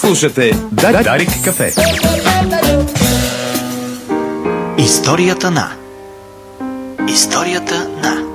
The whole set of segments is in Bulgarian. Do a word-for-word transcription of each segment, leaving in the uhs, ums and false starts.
Слушате Дарик кафе. Историята на Историята на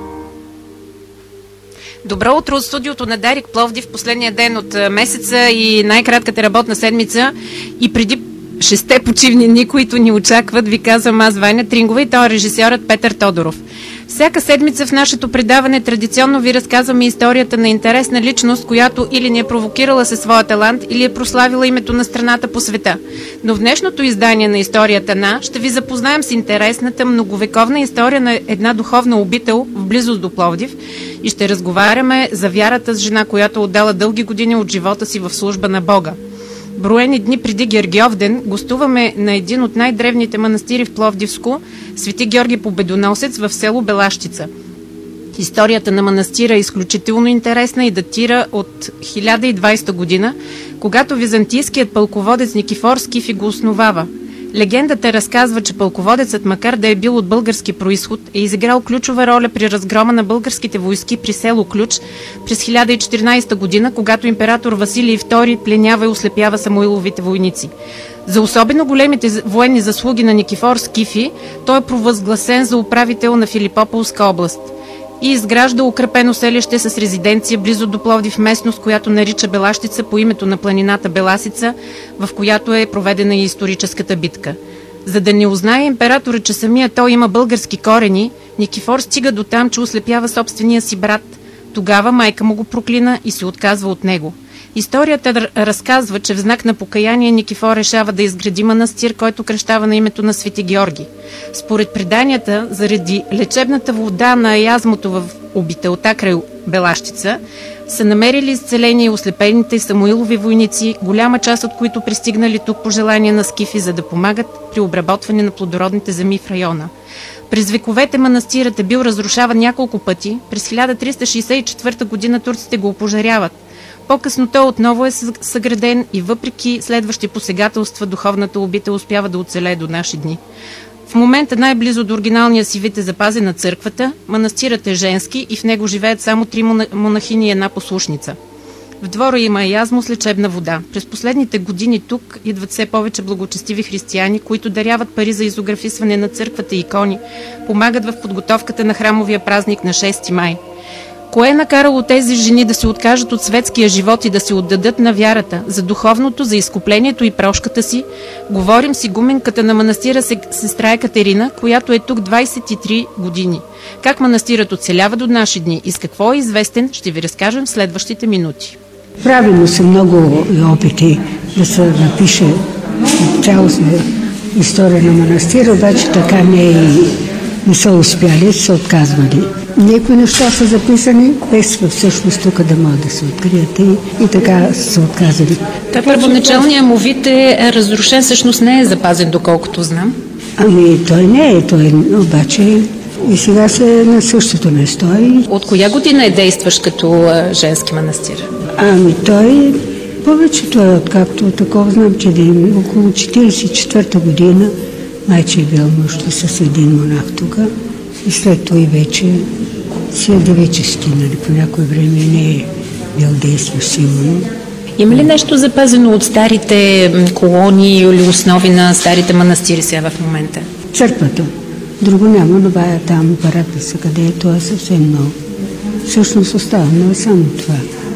Добро утро от студиото на Дарик Пловдив, последния ден от месеца и най-кратката работна седмица. И преди шесте почивни дни, които ни очакват, ви казвам аз, Ваня Трингова, и той е режисьорът Петър Тодоров. Всяка седмица в нашето предаване традиционно ви разказваме историята на интересна личност, която или ни е провокирала със своя талант, или е прославила името на страната по света. Но в днешното издание на Историята на ще ви запознаем с интересната многовековна история на една духовна обител в близост до Пловдив и ще разговаряме за вярата с жена, която отдала дълги години от живота си в служба на Бога. Броени дни преди Гергьовден гостуваме на един от най-древните манастири в Пловдивско, Свети Георги Победоносец в село Белащица. Историята на манастира е изключително интересна и датира от хиляда и двадесета година, когато византийският пълководец Никифор Скифи го основава. Легендата разказва, че пълководецът, макар да е бил от български происход, е изиграл ключова роля при разгрома на българските войски при село Ключ през хиляда и четиринадесета година, когато император Василий втори пленява и ослепява Самуиловите войници. За особено големите военни заслуги на Никифор Скифи, той е провъзгласен за управител на Филипополска област и изгражда укрепено селище с резиденция близо до Пловдив, местност, която нарича Белащица по името на планината Беласица, в която е проведена и историческата битка. За да не узнае императора, че самия той има български корени, Никифор стига до там, че ослепява собствения си брат. Тогава майка му го проклина и се отказва от него. Историята разказва, че в знак на покаяние Никифор решава да изгради манастир, който кръщава на името на Свети Георги. Според преданията, заради лечебната вода на язмото в обителта край Белащица, са намерили изцеление и ослепените Самуилови войници, голяма част от които пристигнали тук по желание на Скифи, за да помагат при обработване на плодородните земи в района. През вековете манастирът е бил разрушаван няколко пъти. През хиляда триста шейсет и четвърта година турците го опожаряват. По-късно той отново е съграден и въпреки следващи посегателства, духовната обител успява да оцелее до наши дни. В момента най-близо до оригиналния си вид е запазена църквата, манастирът е женски и в него живеят само три монахини и една послушница. В двора има язмо с лечебна вода. През последните години тук идват все повече благочестиви християни, които даряват пари за изографисване на църквата и икони, помагат в подготовката на храмовия празник на шести май. Кое е накарало тези жени да се откажат от светския живот и да се отдадат на вярата, за духовното, за изкуплението и прошката си? Говорим с игуменката на манастира сестра Екатерина, която е тук двадесет и три години. Как манастирът оцелява до наши дни и с какво е известен, ще ви разкажем в следващите минути. Правилно са много опити да се напише цялостна история на манастира, обаче така не, е, не са успяли, са отказвали. Някои неща са записани, без всъщност тук да могат да се открият и, и така са отказали. Та първоначалният му вид е разрушен, всъщност не е запазен, доколкото знам. Ами той не е, той обаче и сега се на същото место. От коя година е действащ като а, женски манастир? Ами той повечето е, откакто такова знам, че е около четиридесет и четвърта година майче е бил мъж с един монах тук. И след това и вече си е девечести, нали, по някое време не е бил действащ силно. Има ли нещо запазено от старите колони или основи на старите манастири сега в момента? Църквата. Друго няма, но бая там параписа, къде е това съвсем много. Всъщност остава, но е само това.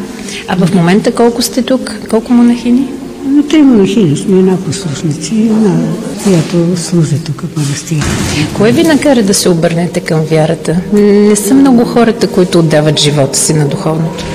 А в момента колко сте тук? Колко монахини? Но три монахини сме, една послушница и една, която служи тук в манастира. Кое ви накара да се обърнете към вярата? Не са много хората, които отдават живота си на духовното.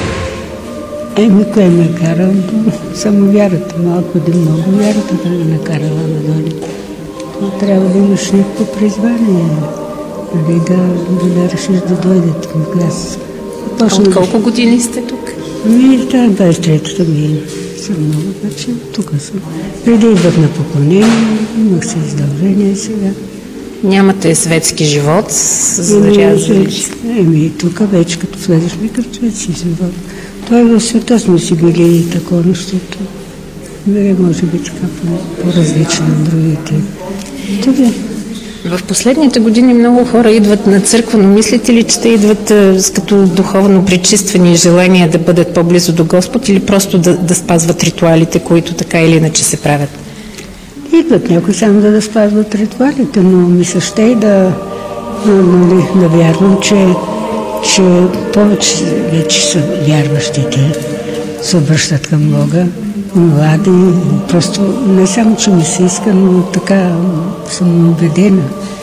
Еми, кое ме кара? Само вярата. Малко да много вярата да ме накарала надолу. Трябва да имаш някакво призвание. Нали, да, да, да решиш да дойдете към клас. Точно. От колко години сте тук? Ми, това е двадесет и трета година. Съм много, значи тук съм. Преди идвах на поклонение, имах се издължение сега. Нямате светски живот с зарязали? Еми, тук вече като влезеш ми към светски живот. Това е в света сме си били и такова нещото. Не може би така по-различно от другите. Това В последните години много хора идват на църква, но мислите ли, че те идват а, с като духовно пречиствани желания да бъдат по-близо до Господ или просто да, да спазват ритуалите, които така или иначе се правят? Идват някои само да, да спазват ритуалите, но ми се ще и да, нали, да вярвам, че, че повече вече са вярващите, се обръщат към Бога, млади, просто не само, че ми се иска, но така съм убедена,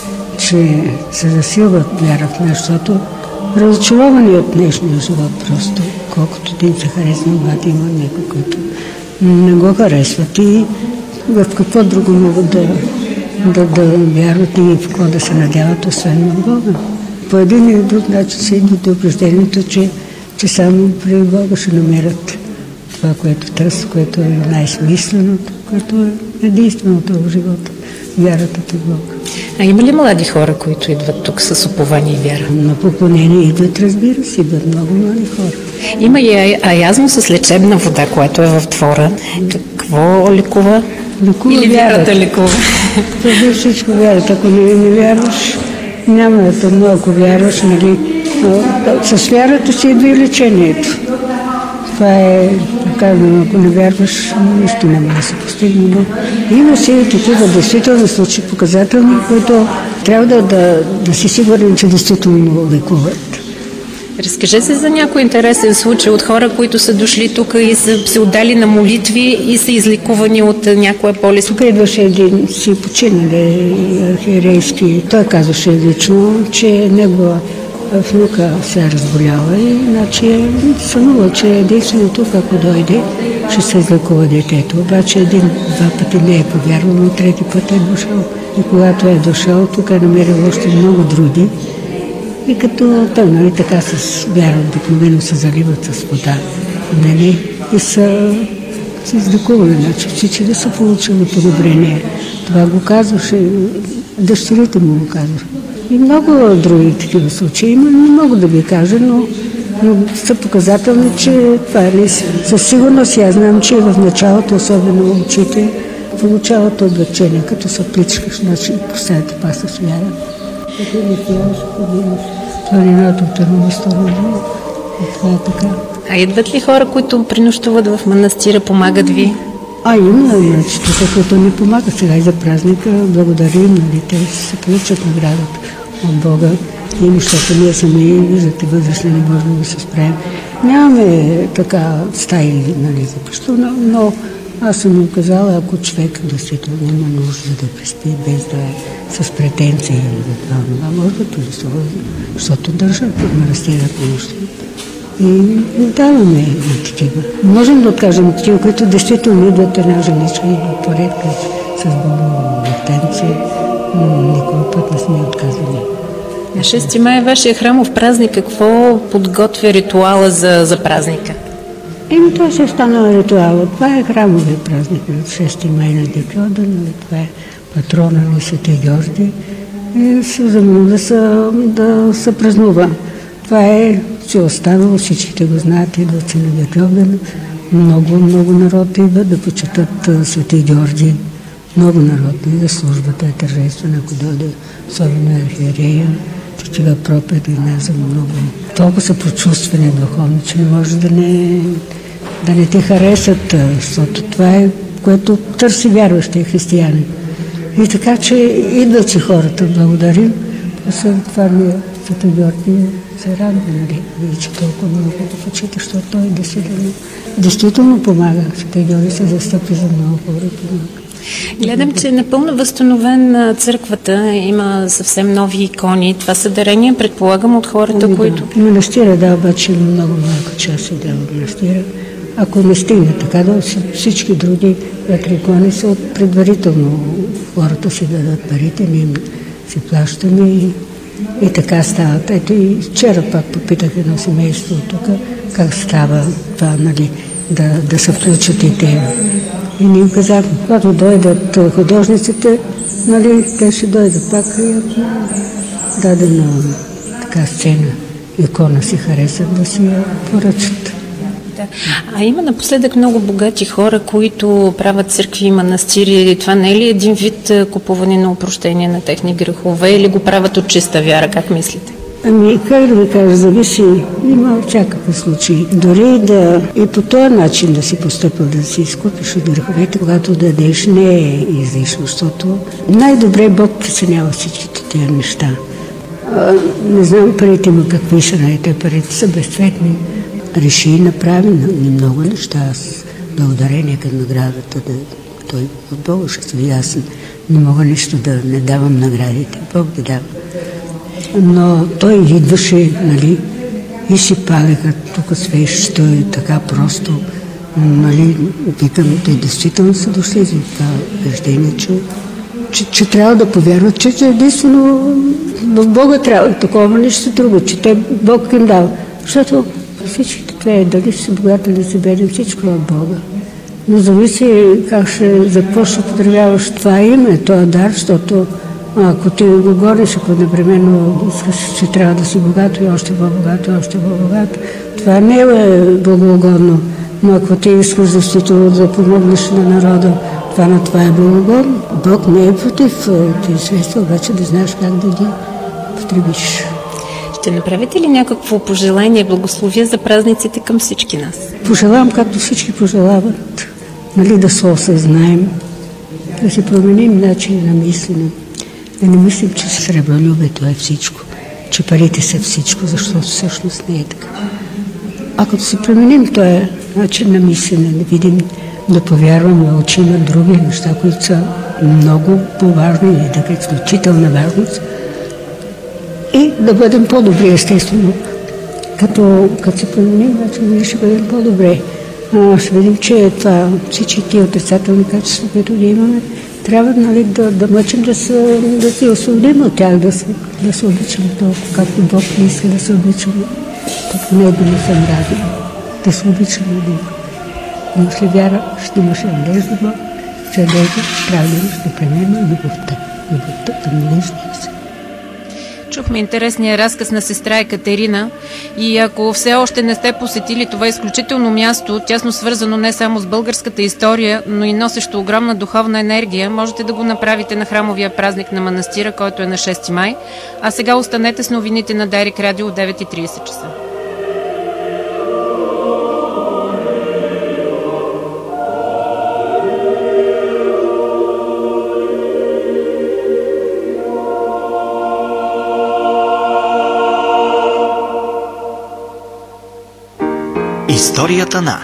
че се засилват вяра в нас, защото разочаровани от днешния живот просто, колкото да им се харесва, млади има някой, които не го харесват и в какво друго могат да, да, да вярват и в какво да се надяват, освен на Бога. По един или друг начин се идва до убеждението, че, че само при Бога ще намерят това, което търсят, което е най-смисленото, което е единственото в живота. Вярата в Бога. А има ли млади хора, които идват тук с упование и вяра? На поклонение идват, разбира се, идват много млади хора. Има и аязмо с лечебна вода, което е в двора. Какво лекува? Лекува или вярата лекува? Това всичко вярата. Ако не, не вярваш, няма да тъмно, ако вярваш, нали. С вярата си идва и лечението. Това е, казвам, ако не вярваш, нищо няма да се постигне. Но има си такива действително случаи показателни, които трябва да, да, да си сигурен, че действително лекуват. Разкажете за някой интересен случай от хора, които са дошли тук и са се отдали на молитви и са излекувани от някоя болест. Тук идваше един си починали архиерейски. Той казваше лично, че негова внука се е разболяла и значи е сънува, че единственото, ако дойде, ще се излекува детето. Обаче един-два пъти не е повярвал, но трети път е дошъл. И когато е дошъл, тук е намерил още много други. И като той, нали, така с вяра обикновено се заливат с вода, нали, и са се излекували, значи всички да са получили подобрение. Това го казваше, дъщерите му го казваше. И много други такива случаи има, не мога да ви кажа, но, но са показателни, че това е със сигурност. Аз знам, че в началото, особено очите, получават облегчение, като се пличкаш, значи поставяте паса с вяра. Като не пияваш, подимаш планината от едно сторона. Това е така. А идват ли хора, които принощуват в манастира, помагат ви? А, има, значи, тук, които ни помагат сега и за празника, благодарим, нали, те се получат наградата от Бога. И защото ние сами, виждате, възрастни, не можем да се справим. Нямаме така стаи, нали, за пъщо, но, но аз съм им казала, ако човек действително има нужда да преспи, без да е с претенции или да това, може да турисува, защото държат под манастирът нещо. И даваме и такива. Можем да откажем такива, които действително идват една женичка и идват поредка с болно детенце. Никога път не сме отказали. На шести май е вашия храмов празник. Какво подготвя ритуала за, за празника? Еми, това се е станал ритуал. Това е храмовия празник на шести май на Дикода, това е патрона на Свети Георги. И се вземно да се, да се празнува. Това е, че останало, всичките го знаят, идват се на Дикода. Много, много народ идва да почитат Свети Георги. Много народ идва, службата е тържествена, ако дойде, особено архиерея. Такива проповеди не за много. Толкова са прочувствени духовни, че не може да не, да не те харесат, защото това е, което търси вярващия християнин. И така, че идват си хората, благодарим. После това ми Свети Георги се радва, нали, че толкова много да почита, защото той действително, действително помага. Свети Георги се застъпи за много хора. Гледам, че е напълно възстановен църквата, има съвсем нови икони. Това са дарения, предполагам, от хората, ами, които... Да. Манастира, да, обаче много малко част се дава от манастира. Ако не стигне така, да всички други вътре икони са от предварително. Хората си дадат парите, ние си плащаме и, и така стават. Ето и вчера пак попитах едно семейство тук, как става това, нали, да, да се включат и те. И ние казахме, когато дойдат художниците, нали, те ще дойдат пак и ако дадена така сцена, икона си харесат, да си я поръчат. Да. А има напоследък много богати хора, които правят църкви и манастири. Това не е ли един вид купуване на опрощение на техни грехове или го правят от чиста вяра? Как мислите? Ами, как да ви кажа, зависи, има всякакви случаи. Дори да и по този начин да си постъпил, да си изкупиш от греховете, когато дадеш, не е излишно, защото най-добре Бог преценява всичките тези неща. А, не знам парите му какви са, те парите са безцветни. Реши и направи много неща. Аз благодарение към наградата, да, той от Бога ще съм ясен. Не мога нищо да не давам наградите. Бог да дава. Но той идваше, нали, и си палеха тук свещ, той така просто, нали, викам, те действително са дошли за това убеждение, че, че, че трябва да повярват, че, че единствено в Бога трябва такова нещо друго, че те Бог им дава. Защото всичките това, дали си богата, да си беден, всичко е от Бога. Но зависи как ще, за какво ще потребяваш това име, това дар, защото ако ти го гониш, ако непременно искаш, че трябва да си богато и още по-богато, и още по-богато, това не е благоугодно. Но ако ти искаш действително да помогнеш на народа, това на това е благоугодно. Бог не е против тези средства, обаче да знаеш как да ги потребиш. Ще направите ли някакво пожелание, благословие за празниците към всички нас? Пожелавам, както всички пожелават, нали, да се осъзнаем, да си променим начин на мислене. Да не мислим, че сребролюбието е всичко, че парите са всичко, защото всъщност не е така. Ако да се променим този начин на мислене, да видим, да повярваме, да учим на други неща, които са много по-важни и да е изключителна важност, и да бъдем по-добри, естествено. Като, като се променим, значи ние ще бъдем по-добре. А, ще видим, че това, всички тия отрицателни качества, които ние имаме, трябва, нали, да, да мъчим да се, да се освободим от тях, да се, да се обичаме толкова, както Бог не иска да се обичаме. Така не е да не съм раден, да се обичаме един. Имаш ли вяра, ще имаш надежда Бог, че надежда правилно ще премерна любовта, любовта към ближния си. Чухме интересния разказ на сестра Екатерина и ако все още не сте посетили това изключително място, тясно свързано не само с българската история, но и носещо огромна духовна енергия, можете да го направите на храмовия празник на манастира, който е на шести май. А сега останете с новините на Дарик Радио от девет и трийсет часа. Историята на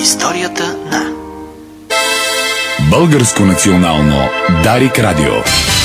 Историята на Българско национално Дарик Радио.